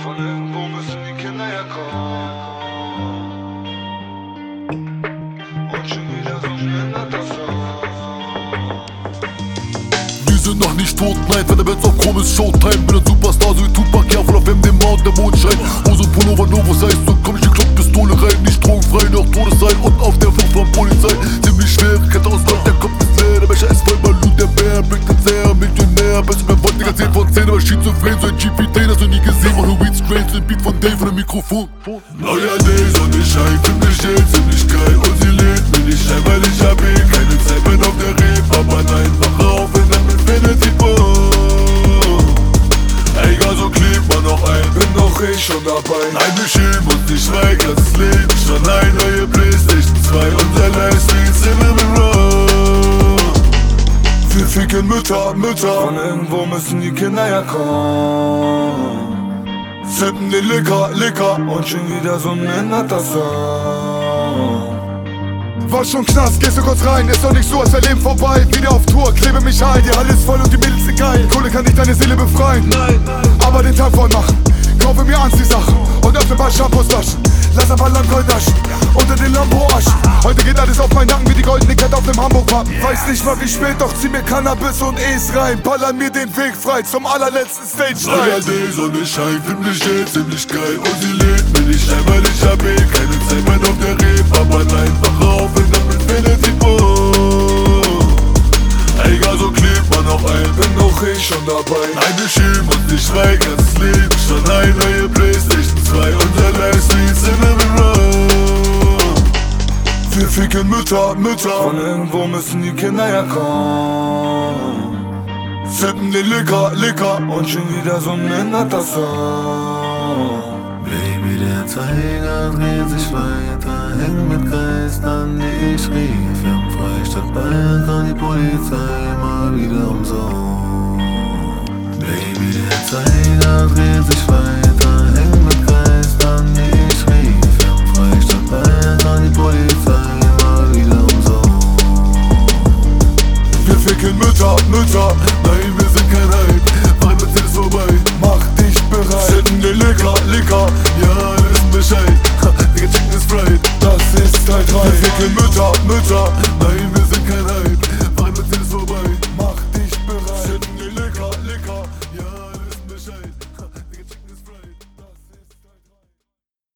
Von irgendwo müssen die Kinder ja kommen. Und schon wieder so ändert das so. Wir sind noch nicht tot, nein, wenn der Benz auf Chrom ist, Showtime. Bin ein Superstar, so wie Tupac, ja, voll auf MDMA und der Mondschein. Hose, Pullover, Novos heißt, so komm ich die Kloppistole rein. Nicht drogenfrei, noch Todessein und auf der Flucht von Polizei. Ziemlich schwer, Kette aus Gold, der Kopf ist leer. Der Becher ist voll, Balut, der Bär bringt den sehr Millionär. Bist mir wollt, Digga, 10 von 10, aber schizophren. So ein GP10 hast du nie gesehen, mach nur Weed Strains, den Beat von Dave von dem Mikrofon. Neuer Day, Sonnenschein, find mich still, ziemlich geil. Und sie lädt mir nicht ein, weil ich hab eh keine Zeit, bin auf der Reeperbahn. Nein, wach auf in einem Infinity Pool. Egal, so klebt man noch ein, bin noch ich schon dabei. Nein, wir schieben uns nicht weg, lass es leben. Schon ein neue Playstation 2, unser Livestream ist Cinnamon Roll. Wir ficken Mütter. Von irgendwo müssen die Kinder ja kommen. Sippen den Liquor und schon wieder so ändert das Song. War schon Knast, gehst du kurz rein, ist doch nicht so, als wär Leben vorbei. Wieder auf Tour, klebe mich ein, die Halle ist voll und die Mädels sind geil. Kohle kann nicht deine Seele befreien, Nein. aber den Tag voll machen. Kaufe mir Anziehsachen und öffne bald Shampoos-Flaschen. Lass ein paar Landgoldtaschen unter den Lambo-Aschen. Heute geht alles auf meinen Nacken wie die goldene Kette auf dem Hamburg-Wappen. Weiß nicht mal wie spät, doch zieh mir Cannabis und E's rein. Baller mir den Weg frei zum allerletzten Stage Neuer rein. Day, Sonne scheint, find mich still, ziemlich geil. Und sie lädt mir nicht ein, weil ich hab eh keine Zeit, bin auf der Reeperbahn. Nein, wach auf in einem Infinity Pool. Egal, so klebt man noch ein, bin noch ich schon dabei. Nein, wir schieben uns nicht weg, lass es leben. Schon ein neue Playstation 2, unser Livestream ist Cinnamon Roll. Wir ficken Mütter. Von irgendwo müssen die Kinder ja kommen. Sippen den Liquor und schon wieder so ändert das Song. Baby, der Zeiger dreht sich weiter, häng mit Geistern, die ich rief. Im Freistaat Bayern kann die Polizei immer wieder umsorgen. Baby, der Zeiger dreht sich weiter, häng mit Geistern, die ich rief. Im Freistaat Bayern kann die Polizei immer wieder umsorgen. Wir ficken Mütter, nein, wir sind kein Hype. Mein Zeit ist vorbei, Mach dich bereit, sippen den Liquor, ja, wir wissen Bescheid. Digga, Chicken ist fried. das ist Teil 3. Wir ficken Mütter, nein, wir